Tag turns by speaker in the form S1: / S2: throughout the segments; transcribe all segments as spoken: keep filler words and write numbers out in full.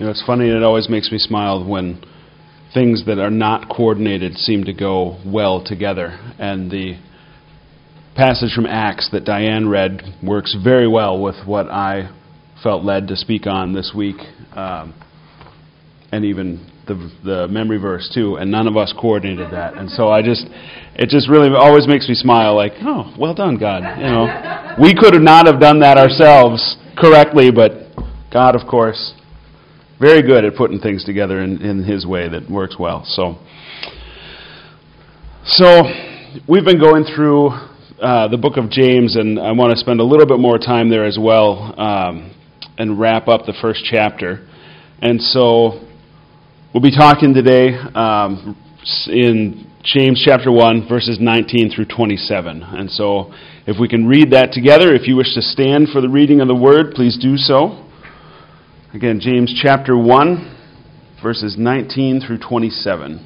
S1: You know, it's funny, and it always makes me smile when things that are not coordinated seem to go well together. And the passage from Acts that Diane read works very well with what I felt led to speak on this week, um, and even the the memory verse too. And none of us coordinated that, and so I just, it just really always makes me smile. Like, oh, well done, God. You know, we could have not have done that ourselves correctly, but God, of course, very good at putting things together in, in His way that works well. So, so we've been going through uh, the book of James, and I want to spend a little bit more time there as well, um, and wrap up the first chapter. And so we'll be talking today um, in James chapter one, verses nineteen through twenty-seven. And so if we can read that together, if you wish to stand for the reading of the Word, please do so. Again, James chapter one, verses nineteen through twenty-seven.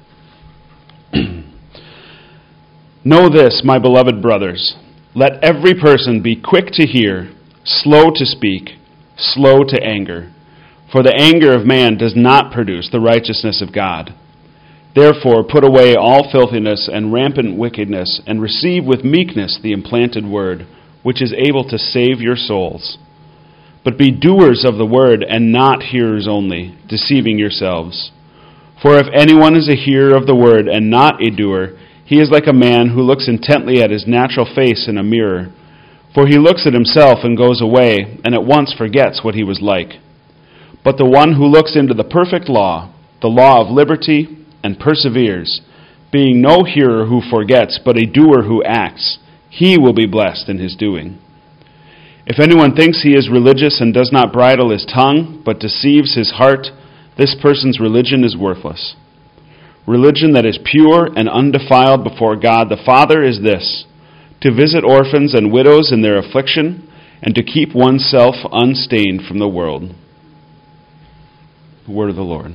S1: Know this, my beloved brothers, let every person be quick to hear, slow to speak, slow to anger. For the anger of man does not produce the righteousness of God. Therefore put away all filthiness and rampant wickedness, and receive with meekness the implanted word, which is able to save your souls. But be doers of the word, and not hearers only, deceiving yourselves. For if anyone is a hearer of the word and not a doer, he is like a man who looks intently at his natural face in a mirror. For he looks at himself and goes away, and at once forgets what he was like. But the one who looks into the perfect law, the law of liberty, and perseveres, being no hearer who forgets, but a doer who acts, he will be blessed in his doing. If anyone thinks he is religious and does not bridle his tongue, but deceives his heart, this person's religion is worthless. Religion that is pure and undefiled before God the Father is this, to visit orphans and widows in their affliction, and to keep oneself unstained from the world. The word of the Lord.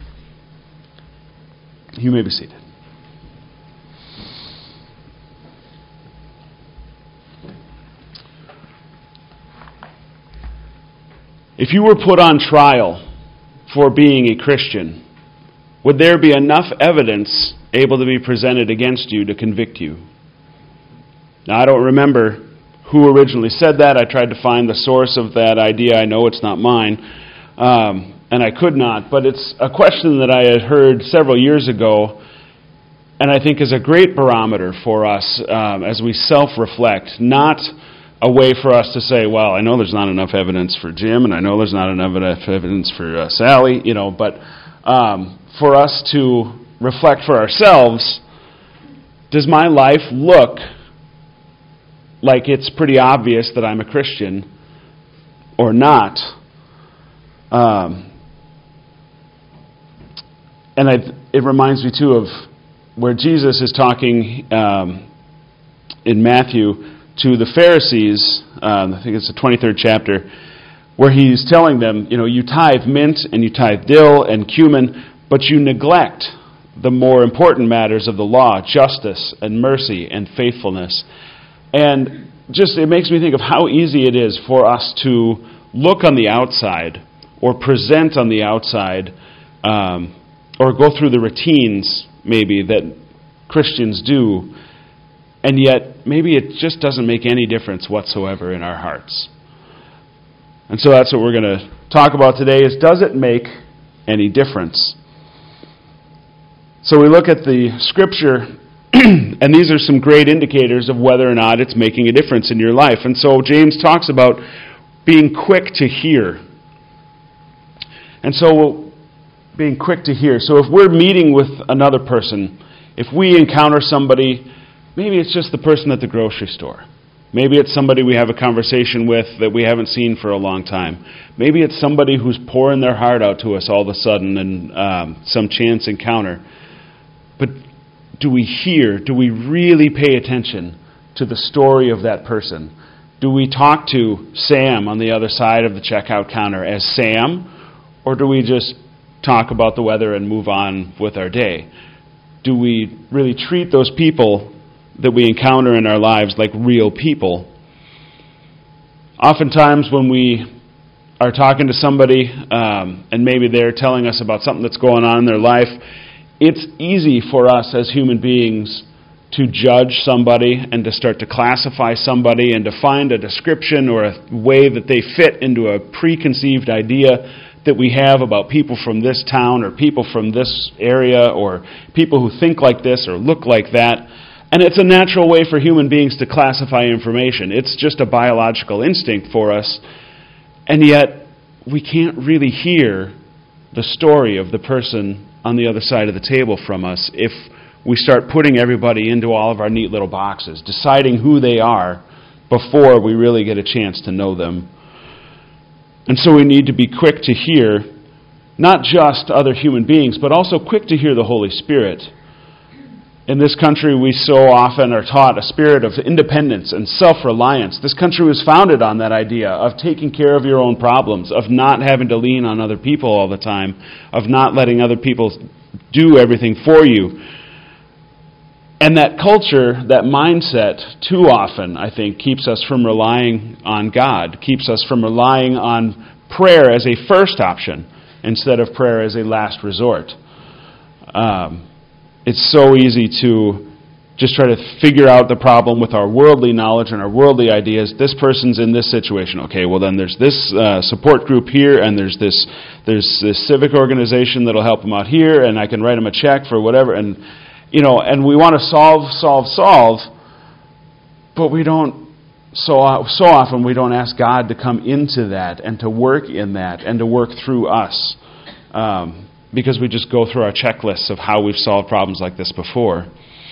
S1: You may be seated. If you were put on trial for being a Christian, would there be enough evidence able to be presented against you to convict you? Now, I don't remember who originally said that. I tried to find the source of that idea. I know it's not mine, um, and I could not. But it's a question that I had heard several years ago, and I think is a great barometer for us um, as we self-reflect, not a way for us to say, well, I know there's not enough evidence for Jim, and I know there's not enough evidence for uh, Sally, you know, but um, for us to reflect for ourselves, does my life look like it's pretty obvious that I'm a Christian or not? Um, and I, it reminds me, too, of where Jesus is talking um, in Matthew to the Pharisees, um, I think it's the twenty-third chapter, where he's telling them, you know, you tithe mint and you tithe dill and cumin, but you neglect the more important matters of the law, justice and mercy and faithfulness. And just, it makes me think of how easy it is for us to look on the outside or present on the outside um, or go through the routines, maybe, that Christians do, and yet maybe it just doesn't make any difference whatsoever in our hearts. And so that's what we're going to talk about today, is does it make any difference? So we look at the Scripture, and these are some great indicators of whether or not it's making a difference in your life. And so James talks about being quick to hear. And so being quick to hear. So if we're meeting with another person, if we encounter somebody, maybe it's just the person at the grocery store. Maybe it's somebody we have a conversation with that we haven't seen for a long time. Maybe it's somebody who's pouring their heart out to us all of a sudden in um, some chance encounter. But do we hear? Do we really pay attention to the story of that person? Do we talk to Sam on the other side of the checkout counter as Sam? Or do we just talk about the weather and move on with our day? Do we really treat those people that we encounter in our lives like real people? Oftentimes when we are talking to somebody um, and maybe they're telling us about something that's going on in their life, it's easy for us as human beings to judge somebody and to start to classify somebody and to find a description or a way that they fit into a preconceived idea that we have about people from this town or people from this area or people who think like this or look like that. And it's a natural way for human beings to classify information. It's just a biological instinct for us. And yet, we can't really hear the story of the person on the other side of the table from us if we start putting everybody into all of our neat little boxes, deciding who they are before we really get a chance to know them. And so we need to be quick to hear not just other human beings, but also quick to hear the Holy Spirit. In this country, we so often are taught a spirit of independence and self-reliance. This country was founded on that idea of taking care of your own problems, of not having to lean on other people all the time, of not letting other people do everything for you. And that culture, that mindset, too often, I think, keeps us from relying on God, keeps us from relying on prayer as a first option instead of prayer as a last resort. Um, it's so easy to just try to figure out the problem with our worldly knowledge and our worldly ideas. This person's in this situation. Okay, well then there's this uh, support group here, and there's this there's this civic organization that'll help them out here, and I can write them a check for whatever. And You know, and we want to solve, solve, solve, but we don't, so so often we don't ask God to come into that and to work in that and to work through us um, because we just go through our checklists of how we've solved problems like this before.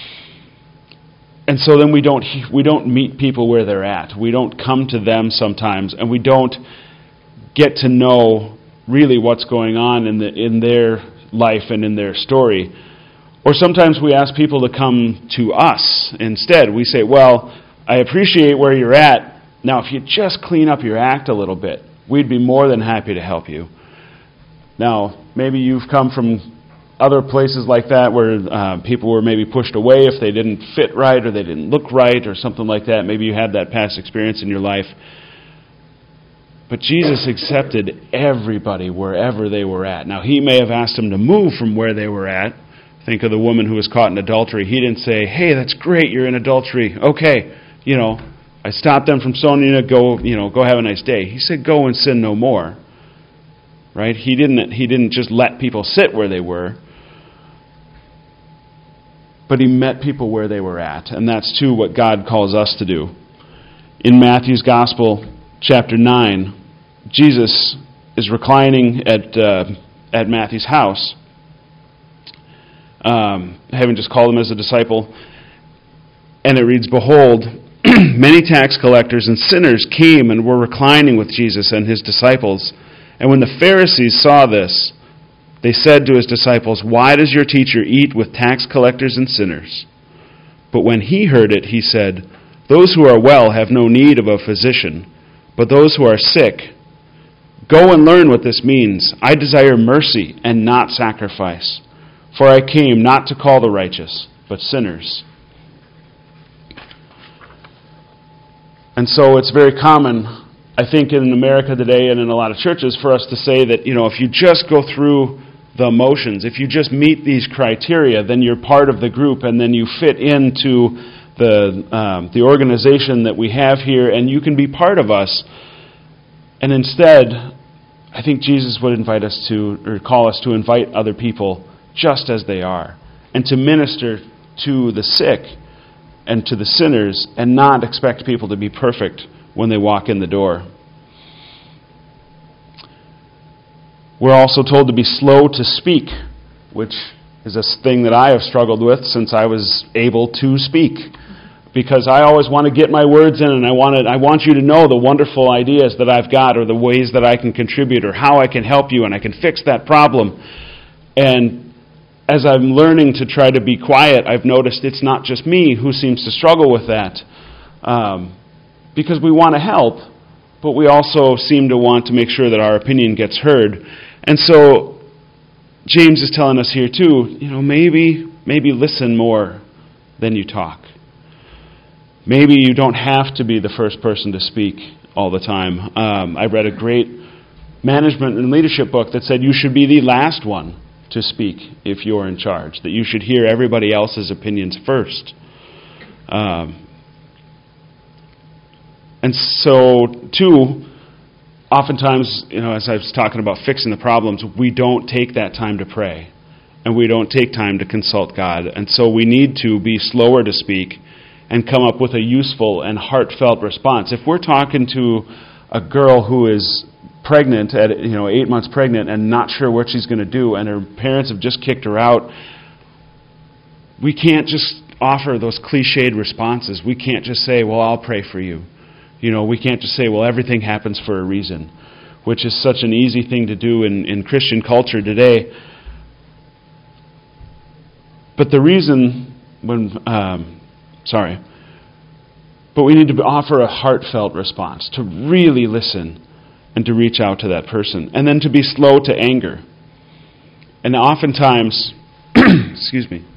S1: And so then we don't we don't meet people where they're at. We don't come to them sometimes, and we don't get to know really what's going on in the in their life and in their story. Or sometimes we ask people to come to us instead. We say, well, I appreciate where you're at. Now, if you just clean up your act a little bit, we'd be more than happy to help you. Now, maybe you've come from other places like that where uh, people were maybe pushed away if they didn't fit right or they didn't look right or something like that. Maybe you had that past experience in your life. But Jesus accepted everybody wherever they were at. Now, he may have asked them to move from where they were at. Think of the woman who was caught in adultery. He didn't say, hey, that's great, you're in adultery. Okay, you know, I stopped them from stoning you, go, you know, go have a nice day. He said, go and sin no more. Right? He didn't, he didn't just let people sit where they were, but he met people where they were at. And that's, too, what God calls us to do. In Matthew's Gospel, chapter nine, Jesus is reclining at uh, at Matthew's house, Um, having just called him as a disciple. And it reads, behold, many tax collectors and sinners came and were reclining with Jesus and his disciples. And when the Pharisees saw this, they said to his disciples, why does your teacher eat with tax collectors and sinners? But when he heard it, he said, those who are well have no need of a physician, but those who are sick. Go and learn what this means. I desire mercy and not sacrifice. For I came not to call the righteous, but sinners. And so it's very common, I think, in America today and in a lot of churches for us to say that, you know, if you just go through the motions, if you just meet these criteria, then you're part of the group and then you fit into the um, the organization that we have here and you can be part of us. And instead, I think Jesus would invite us to, or call us to invite other people just as they are, and to minister to the sick and to the sinners, and not expect people to be perfect when they walk in the door. We're also told to be slow to speak, which is a thing that I have struggled with since I was able to speak, because I always want to get my words in, and I want to, I want you to know the wonderful ideas that I've got, or the ways that I can contribute, or how I can help you, and I can fix that problem. And as I'm learning to try to be quiet, I've noticed it's not just me who seems to struggle with that. Um, because we want to help, but we also seem to want to make sure that our opinion gets heard. And so James is telling us here too, you know, maybe maybe listen more than you talk. Maybe you don't have to be the first person to speak all the time. Um, I read a great management and leadership book that said you should be the last one to speak if you're in charge, that you should hear everybody else's opinions first. Um, and so, two, oftentimes, you know, as I was talking about fixing the problems, we don't take that time to pray, and we don't take time to consult God. And so we need to be slower to speak and come up with a useful and heartfelt response. If we're talking to a girl who is pregnant, at you know, eight months pregnant, and not sure what she's going to do, and her parents have just kicked her out, we can't just offer those cliched responses. We can't just say, well, I'll pray for you. You know, we can't just say, well, everything happens for a reason, which is such an easy thing to do in, in Christian culture today. But the reason, when, um, sorry, but we need to offer a heartfelt response, to really listen and to reach out to that person, and then to be slow to anger. And oftentimes, excuse me,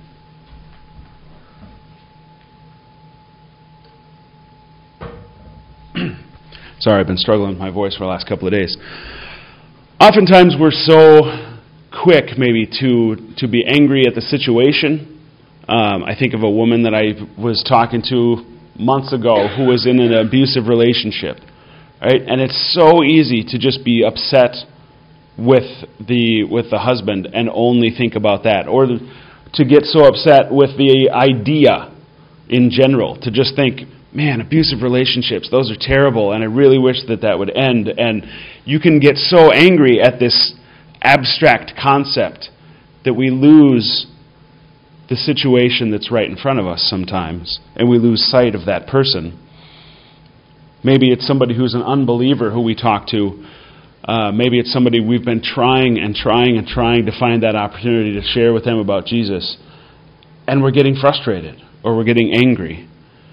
S1: sorry, I've been struggling with my voice for the last couple of days. Oftentimes we're so quick maybe to, to be angry at the situation. Um, I think of a woman that I was talking to months ago who was in an abusive relationship. Right? And it's so easy to just be upset with the with the husband and only think about that, or to get so upset with the idea in general, to just think, man, abusive relationships, those are terrible, and I really wish that that would end. And you can get so angry at this abstract concept that we lose the situation that's right in front of us sometimes, and we lose sight of that person. Maybe it's somebody who's an unbeliever who we talk to. Uh, maybe it's somebody we've been trying and trying and trying to find that opportunity to share with them about Jesus. And we're getting frustrated, or we're getting angry.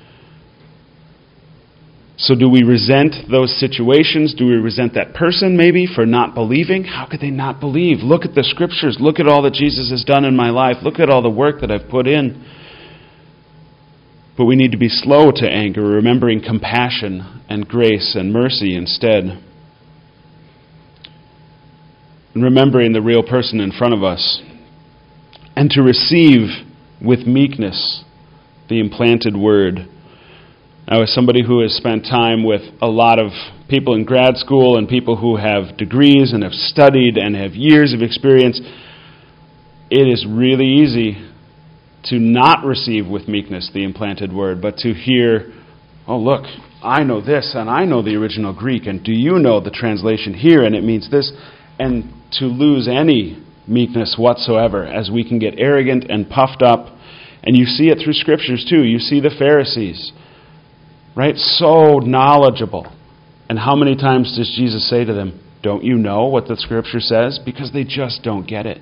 S1: So do we resent those situations? Do we resent that person maybe for not believing? How could they not believe? Look at the Scriptures. Look at all that Jesus has done in my life. Look at all the work that I've put in. But we need to be slow to anger, remembering compassion and grace and mercy instead. And remembering the real person in front of us. And to receive with meekness the implanted word. Now, as somebody who has spent time with a lot of people in grad school and people who have degrees and have studied and have years of experience, it is really easy to not receive with meekness the implanted word, but to hear, oh, look, I know this, and I know the original Greek, and do you know the translation here, and it means this, and to lose any meekness whatsoever, as we can get arrogant and puffed up. And you see it through Scriptures too. You see the Pharisees, right? So knowledgeable. And how many times does Jesus say to them, don't you know what the Scripture says? Because they just don't get it.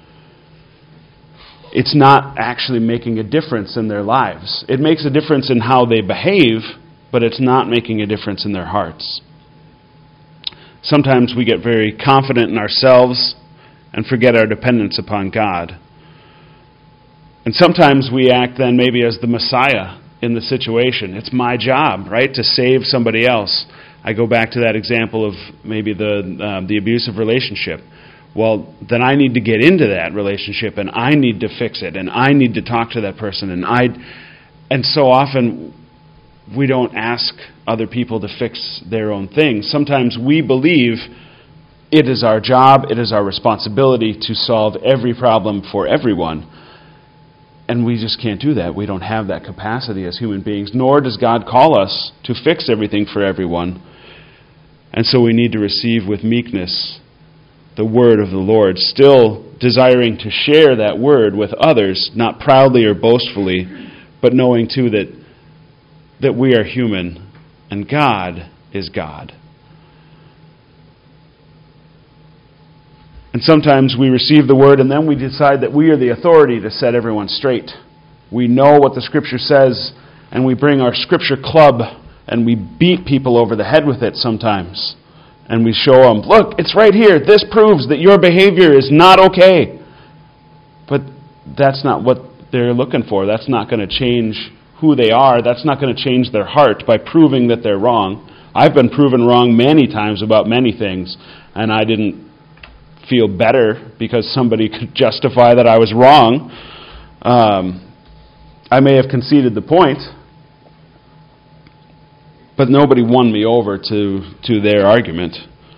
S1: It's not actually making a difference in their lives. It makes a difference in how they behave, but it's not making a difference in their hearts. Sometimes we get very confident in ourselves and forget our dependence upon God. And sometimes we act then maybe as the Messiah in the situation. It's my job, right, to save somebody else. I go back to that example of maybe the uh, the abusive relationship. Well, then I need to get into that relationship, and I need to fix it, and I need to talk to that person, and I, and so often we don't ask other people to fix their own things. Sometimes we believe it is our job, it is our responsibility to solve every problem for everyone, and we just can't do that. We don't have that capacity as human beings, nor does God call us to fix everything for everyone, and so we need to receive with meekness the word of the Lord, still desiring to share that word with others, not proudly or boastfully, but knowing too that that we are human and God is God. And sometimes we receive the word and then we decide that we are the authority to set everyone straight. We know what the Scripture says, and we bring our Scripture club and we beat people over the head with it sometimes. And we show them, look, it's right here. This proves that your behavior is not okay. But that's not what they're looking for. That's not going to change who they are. That's not going to change their heart by proving that they're wrong. I've been proven wrong many times about many things, and I didn't feel better because somebody could justify that I was wrong. Um, I may have conceded the point, but nobody won me over to, to their argument.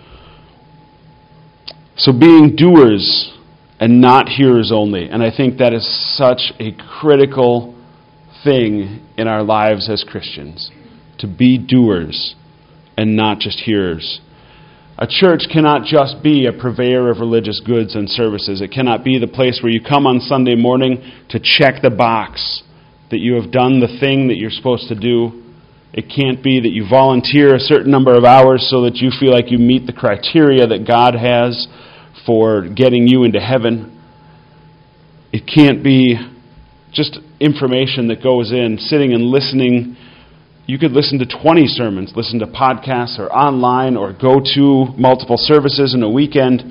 S1: So being doers and not hearers only. And I think that is such a critical thing in our lives as Christians. To be doers and not just hearers. A church cannot just be a purveyor of religious goods and services. It cannot be the place where you come on Sunday morning to check the box that you have done the thing that you're supposed to do. It can't be that you volunteer a certain number of hours so that you feel like you meet the criteria that God has for getting you into heaven. It can't be just information that goes in, sitting and listening. You could listen to twenty sermons, listen to podcasts or online, or go to multiple services in a weekend.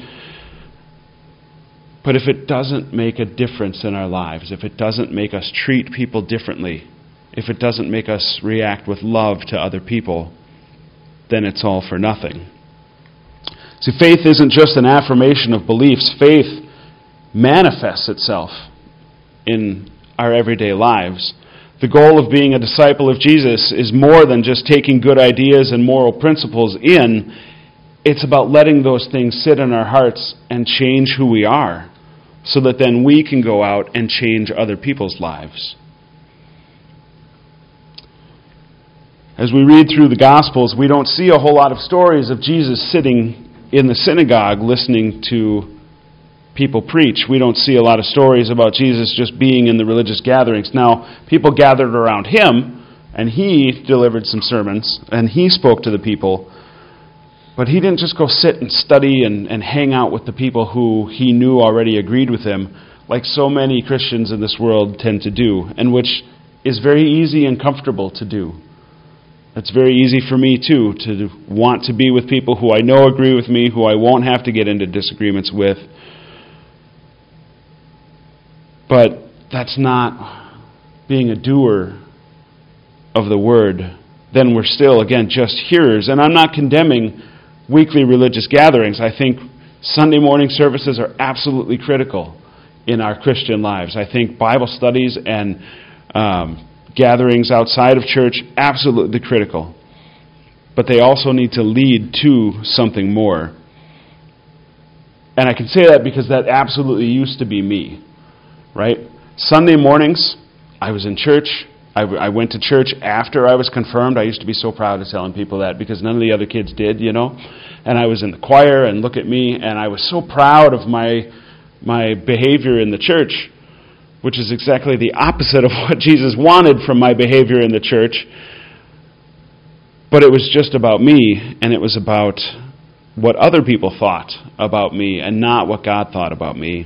S1: But if it doesn't make a difference in our lives, if it doesn't make us treat people differently, if it doesn't make us react with love to other people, then it's all for nothing. See, faith isn't just an affirmation of beliefs. Faith manifests itself in our everyday lives. The goal of being a disciple of Jesus is more than just taking good ideas and moral principles in. It's about letting those things sit in our hearts and change who we are, so that then we can go out and change other people's lives. As we read through the Gospels, we don't see a whole lot of stories of Jesus sitting in the synagogue listening to people preach. We don't see a lot of stories about Jesus just being in the religious gatherings. Now, people gathered around him, and he delivered some sermons, and he spoke to the people. But he didn't just go sit and study and, and hang out with the people who he knew already agreed with him, like so many Christians in this world tend to do, and which is very easy and comfortable to do. It's very easy for me, too, to want to be with people who I know agree with me, who I won't have to get into disagreements with. But that's not being a doer of the word. Then we're still, again, just hearers. And I'm not condemning weekly religious gatherings. I think Sunday morning services are absolutely critical in our Christian lives. I think Bible studies and um, gatherings outside of church, absolutely critical. But they also need to lead to something more. And I can say that because that absolutely used to be me. Right? Sunday mornings, I was in church. I, I went to church after I was confirmed. I used to be so proud of telling people that because none of the other kids did, you know. And I was in the choir, and look at me, and I was so proud of my my behavior in the church, which is exactly the opposite of what Jesus wanted from my behavior in the church. But it was just about me, and it was about what other people thought about me and not what God thought about me.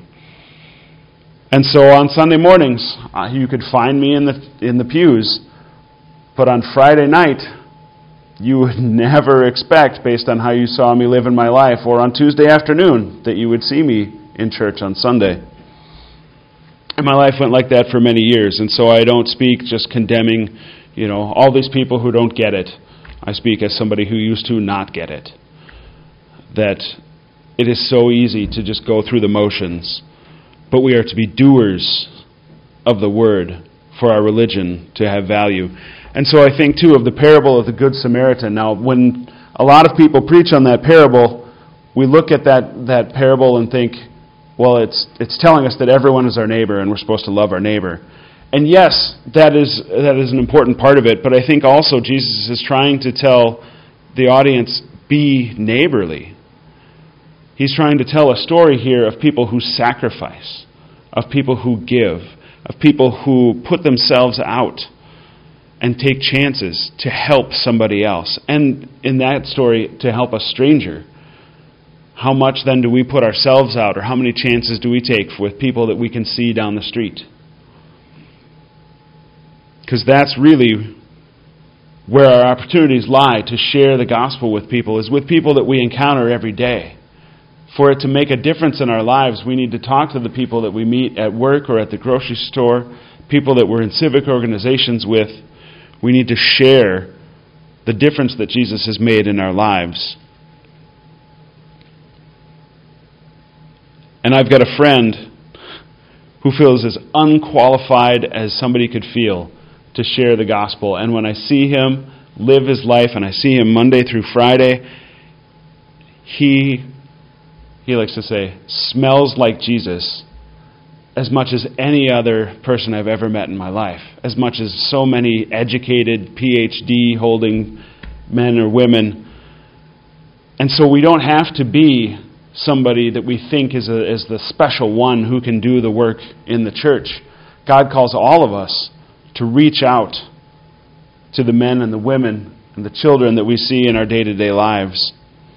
S1: And so on Sunday mornings, uh, you could find me in the in the pews, but on Friday night, you would never expect, based on how you saw me live in my life, or on Tuesday afternoon, that you would see me in church on Sunday. And my life went like that for many years, and so I don't speak just condemning, you know, all these people who don't get it. I speak as somebody who used to not get it. That it is so easy to just go through the motions. But we are to be doers of the word for our religion to have value. And so I think, too, of the parable of the Good Samaritan. Now, when a lot of people preach on that parable, we look at that, that parable and think, well, it's it's telling us that everyone is our neighbor and we're supposed to love our neighbor. And yes, that is that is an important part of it, but I think also Jesus is trying to tell the audience, be neighborly. He's trying to tell a story here of people who sacrifice, of people who give, of people who put themselves out and take chances to help somebody else. And in that story, to help a stranger. How much then do we put ourselves out, or how many chances do we take with people that we can see down the street? Because that's really where our opportunities lie to share the gospel with people, is with people that we encounter every day. For it to make a difference in our lives, we need to talk to the people that we meet at work or at the grocery store, people that we're in civic organizations with. We need to share the difference that Jesus has made in our lives. And I've got a friend who feels as unqualified as somebody could feel to share the gospel. And when I see him live his life, and I see him Monday through Friday, he, he likes to say, smells like Jesus as much as any other person I've ever met in my life, as much as so many educated, P H D-holding men or women. And so we don't have to be somebody that we think is, a, is the special one who can do the work in the church. God calls all of us to reach out to the men and the women and the children that we see in our day-to-day lives.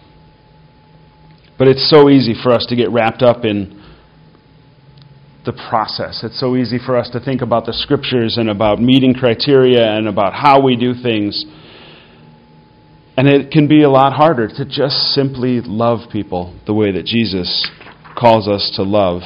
S1: But it's so easy for us to get wrapped up in the process. It's so easy for us to think about the Scriptures and about meeting criteria and about how we do things. And it can be a lot harder to just simply love people the way that Jesus calls us to love.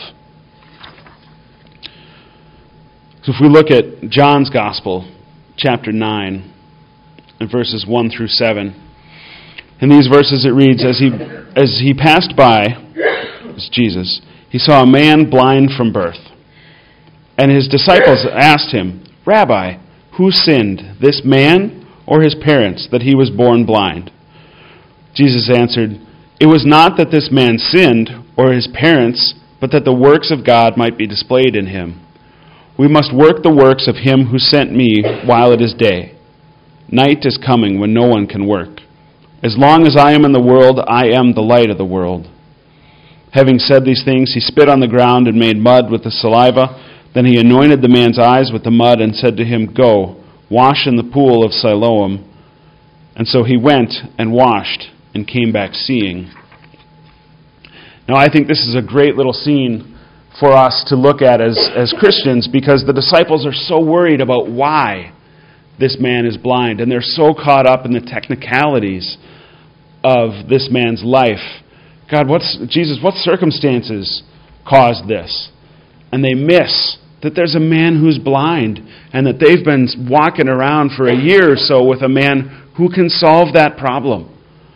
S1: So if we look at John's Gospel, chapter nine, and verses one through seven, in these verses it reads, As he, as he passed by, it's Jesus, he saw a man blind from birth. And his disciples asked him, Rabbi, who sinned, this man or his parents, that he was born blind? Jesus answered, It was not that this man sinned or his parents, but that the works of God might be displayed in him. We must work the works of him who sent me while it is day. Night is coming when no one can work. As long as I am in the world, I am the light of the world. Having said these things, he spit on the ground and made mud with the saliva. Then he anointed the man's eyes with the mud and said to him, Go, wash in the pool of Siloam. And so he went and washed and came back seeing. Now I think this is a great little scene for us to look at as, as Christians, because the disciples are so worried about why this man is blind, and they're so caught up in the technicalities of this man's life. God, what's Jesus, what circumstances caused this? And they miss that there's a man who's blind, and that they've been walking around for a year or so with a man who can solve that problem.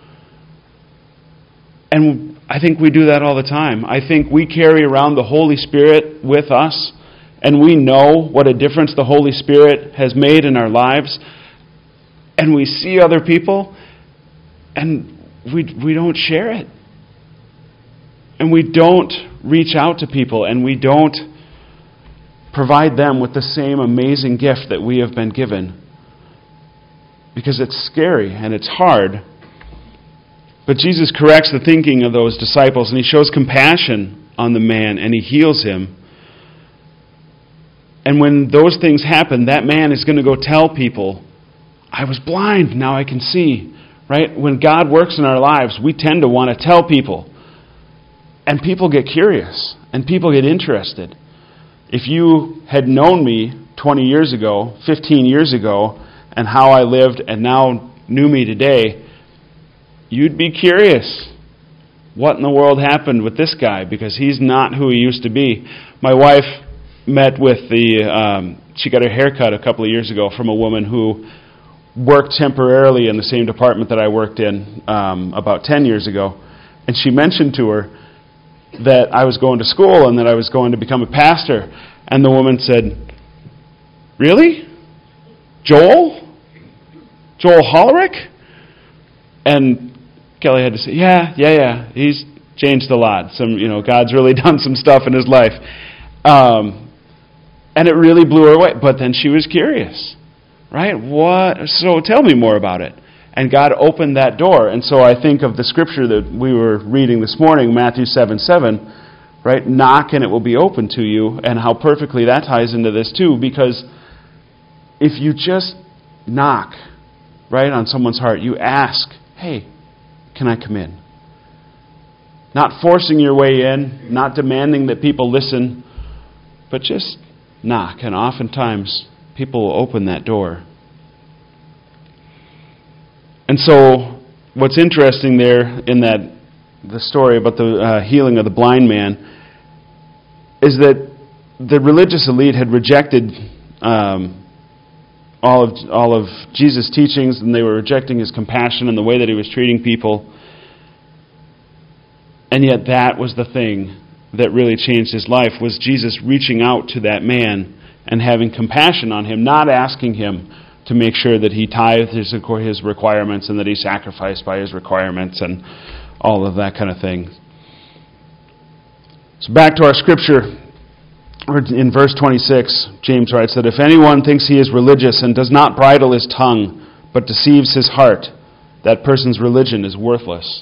S1: And I think we do that all the time. I think we carry around the Holy Spirit with us, and we know what a difference the Holy Spirit has made in our lives. And we see other people, and we we don't share it. And we don't reach out to people, and we don't provide them with the same amazing gift that we have been given. Because it's scary and it's hard. But Jesus corrects the thinking of those disciples, and he shows compassion on the man, and he heals him. And when those things happen, that man is going to go tell people, I was blind, now I can see. Right? When God works in our lives, we tend to want to tell people. And people get curious, and people get interested. If you had known me twenty years ago, fifteen years ago, and how I lived, and now knew me today, you'd be curious. What in the world happened with this guy? Because he's not who he used to be. My wife met with the, um, she got her hair cut a couple of years ago from a woman who worked temporarily in the same department that I worked in um, about ten years ago. And she mentioned to her that I was going to school and that I was going to become a pastor. And the woman said, Really? Joel? Joel Hollerick? And Kelly had to say, yeah, yeah, yeah. He's changed a lot. Some, you know, God's really done some stuff in his life. Um, and it really blew her away. But then she was curious. Right? What? So tell me more about it. And God opened that door. And so I think of the scripture that we were reading this morning, Matthew seven seven, right? Knock and it will be open to you, and how perfectly that ties into this too, because if you just knock, right, on someone's heart, you ask, hey, can I come in? Not forcing your way in, not demanding that people listen, but just knock, and oftentimes people will open that door. And so, what's interesting there in that the story about the uh, healing of the blind man is that the religious elite had rejected um, all of all of Jesus' teachings, and they were rejecting his compassion and the way that he was treating people. And yet that was the thing that really changed his life, was Jesus reaching out to that man and having compassion on him, not asking him to make sure that he tithed his, his requirements and that he sacrificed by his requirements and all of that kind of thing. So back to our scripture. In verse twenty-six, James writes that if anyone thinks he is religious and does not bridle his tongue, but deceives his heart, that person's religion is worthless.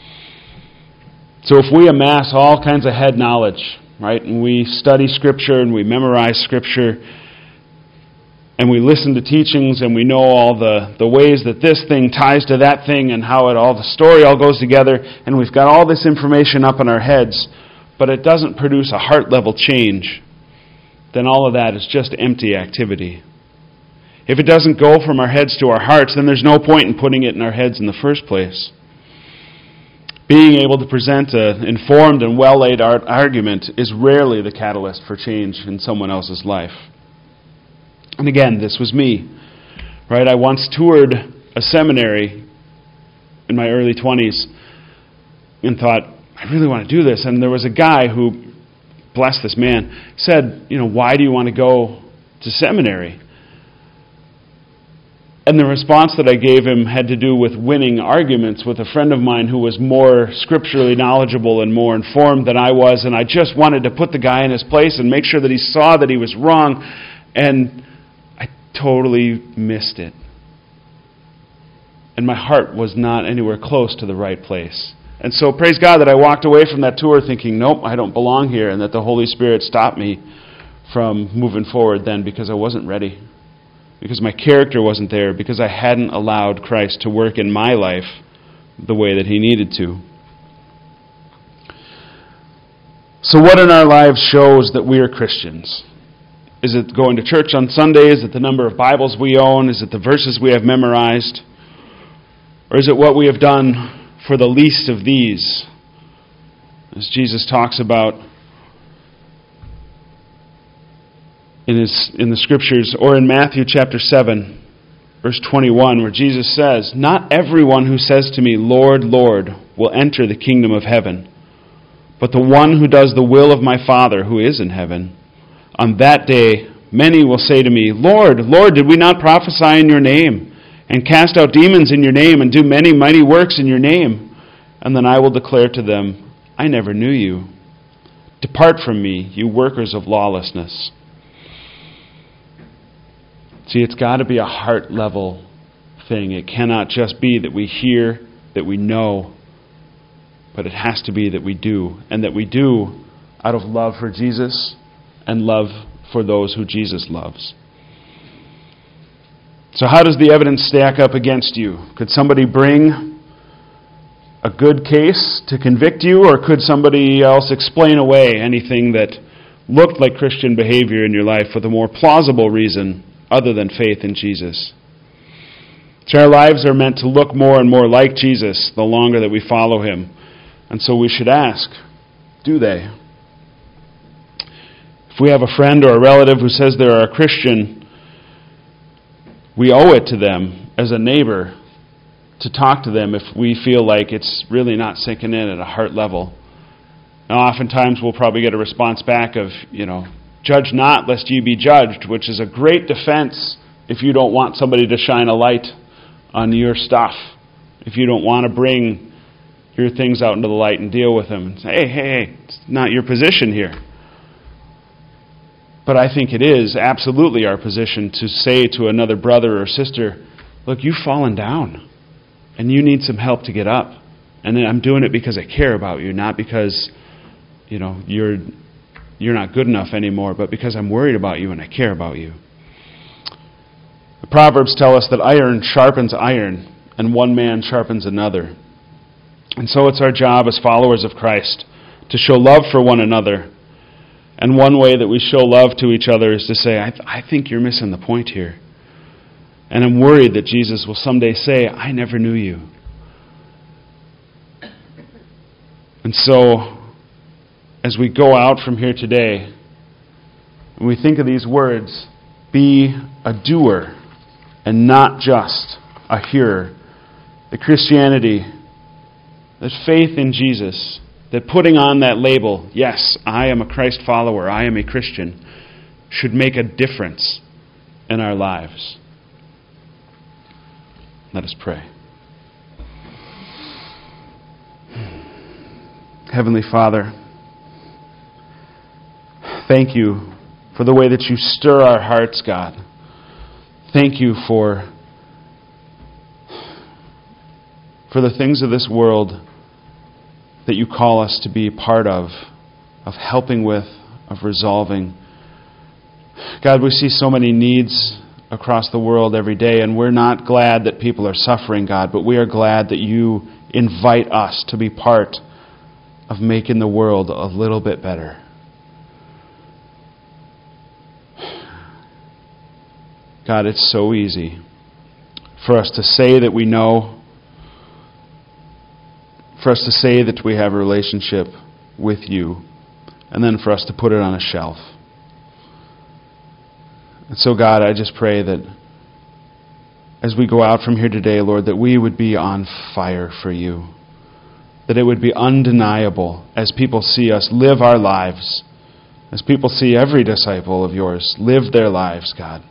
S1: So if we amass all kinds of head knowledge, right, and we study Scripture and we memorize Scripture, and we listen to teachings and we know all the, the ways that this thing ties to that thing and how it all the story all goes together, and we've got all this information up in our heads, but it doesn't produce a heart-level change, then all of that is just empty activity. If it doesn't go from our heads to our hearts, then there's no point in putting it in our heads in the first place. Being able to present an informed and well-laid argument is rarely the catalyst for change in someone else's life. And again, this was me. Right? I once toured a seminary in my early twenties and thought, I really want to do this. And there was a guy who, bless this man, said, you know, why do you want to go to seminary? And the response that I gave him had to do with winning arguments with a friend of mine who was more scripturally knowledgeable and more informed than I was, and I just wanted to put the guy in his place and make sure that he saw that he was wrong, and I totally missed it. And my heart was not anywhere close to the right place. And so praise God that I walked away from that tour thinking, nope, I don't belong here, and that the Holy Spirit stopped me from moving forward then because I wasn't ready. Because my character wasn't there, because I hadn't allowed Christ to work in my life the way that he needed to. So what in our lives shows that we are Christians? Is it going to church on Sunday? Is it the number of Bibles we own? Is it the verses we have memorized? Or is it what we have done for the least of these? As Jesus talks about in his in the scriptures, or in Matthew chapter seven, verse twenty-one, where Jesus says, "Not everyone who says to me, 'Lord, Lord,' will enter the kingdom of heaven, but the one who does the will of my Father who is in heaven. On that day many will say to me, 'Lord, Lord, did we not prophesy in your name, and cast out demons in your name, and do many mighty works in your name?' And then I will declare to them, 'I never knew you. Depart from me, you workers of lawlessness.'" See, it's got to be a heart-level thing. It cannot just be that we hear, that we know, but it has to be that we do, and that we do out of love for Jesus and love for those who Jesus loves. So how does the evidence stack up against you? Could somebody bring a good case to convict you, or could somebody else explain away anything that looked like Christian behavior in your life with a more plausible reason other than faith in Jesus? So our lives are meant to look more and more like Jesus the longer that we follow him. And so we should ask, do they? If we have a friend or a relative who says they're a Christian, we owe it to them as a neighbor to talk to them if we feel like it's really not sinking in at a heart level. Now, oftentimes we'll probably get a response back of, you know, "Judge not, lest ye be judged," which is a great defense if you don't want somebody to shine a light on your stuff. If you don't want to bring your things out into the light and deal with them and say, hey, hey, hey, it's not your position here. But I think it is absolutely our position to say to another brother or sister, look, you've fallen down, and you need some help to get up. And I'm doing it because I care about you, not because, you know, you're... you're not good enough anymore, but because I'm worried about you and I care about you. The Proverbs tell us that iron sharpens iron, and one man sharpens another. And so it's our job as followers of Christ to show love for one another. And one way that we show love to each other is to say, I, th- I think you're missing the point here. And I'm worried that Jesus will someday say, I never knew you. And so, as we go out from here today, when we think of these words, be a doer and not just a hearer. That Christianity, that faith in Jesus, that putting on that label, yes, I am a Christ follower, I am a Christian, should make a difference in our lives. Let us pray. Heavenly Father, thank you for the way that you stir our hearts, God. Thank you for, for the things of this world that you call us to be part of, of helping with, of resolving. God, we see so many needs across the world every day, and we're not glad that people are suffering, God, but we are glad that you invite us to be part of making the world a little bit better. God, it's so easy for us to say that we know, for us to say that we have a relationship with you, and then for us to put it on a shelf. And so, God, I just pray that as we go out from here today, Lord, that we would be on fire for you. That it would be undeniable as people see us live our lives, as people see every disciple of yours live their lives, God.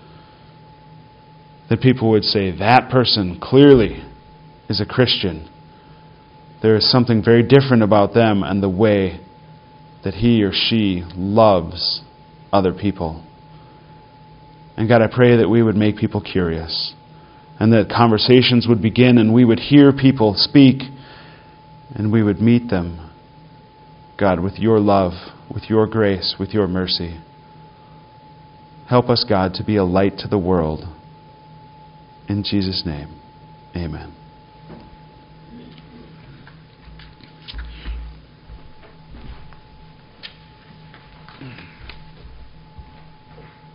S1: That people would say, that person clearly is a Christian. There is something very different about them and the way that he or she loves other people. And God, I pray that we would make people curious, and that conversations would begin and we would hear people speak, and we would meet them, God, with your love, with your grace, with your mercy. Help us, God, to be a light to the world. In Jesus' name, amen.